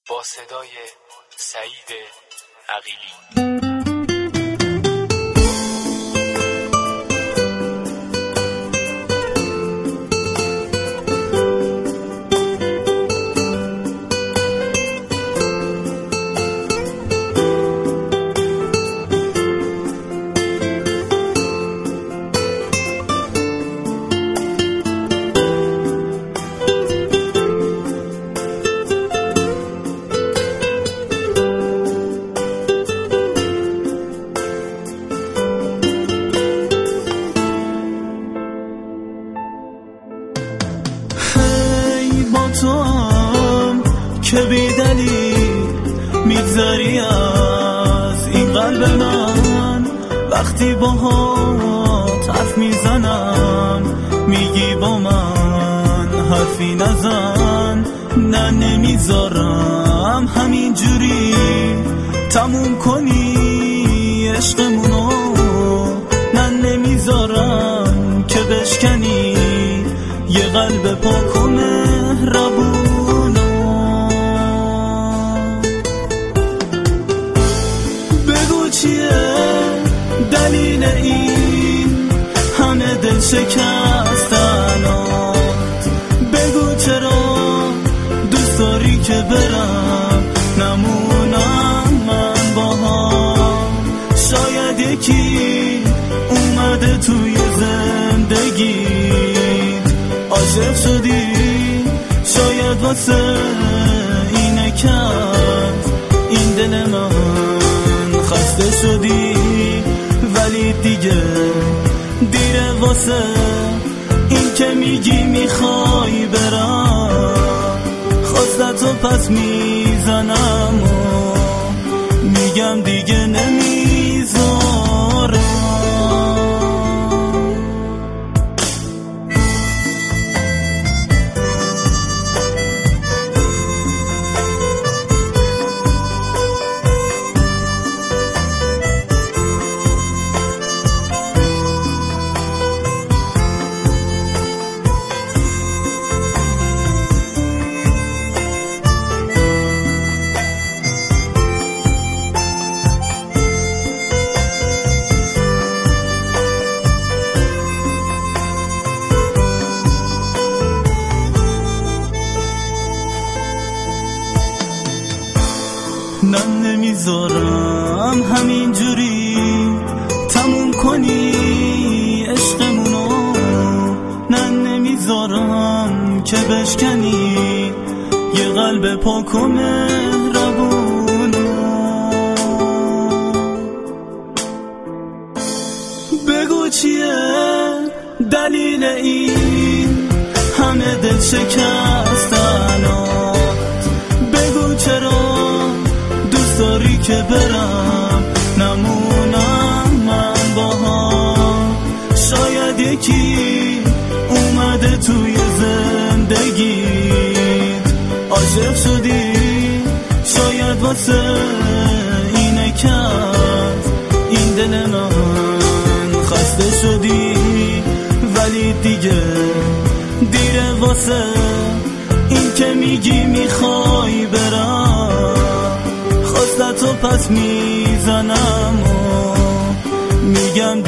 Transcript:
با صدای سعید عقیلی. توام که بی دلیل میگذری از این قلب من، وقتی باهات حرف میزنم میگی با من حرفی نزن. نه نمیذارم همینجوری تموم کنی عشقمونو، نه نمیذارم که بشکنی یه قلب پاک و مهربونو. بگو چیه دلیل این همه دل شکستنات، بگو چرا دوست داری که برم نمونم من باهام. شاید یکی اومده توی زندگی عاشق شدی، شاید واسه اینه که این دل من خسته شدی، ولی دیگه دیره واسه این که میگی میخوای برم. خواستتو پس میزنم و میگم دیگه نمیذارم. نه نمیذارم همینجوری تموم کنی عشقمونو، نه نمیذارم که بشکنی یه قلب پاک و مهربونو. بگو چیه دلیل این همه دل شکستنات، بگو چرا داری که برم نمونم من باهام. شاید یکی اومده توی زندگیت عاشق شدی، شاید واسه اینه که این دل من خسته شدی، ولی دیگه دیره واسه این که میگی میخوای برم. خواستتو پس میزنم و میگم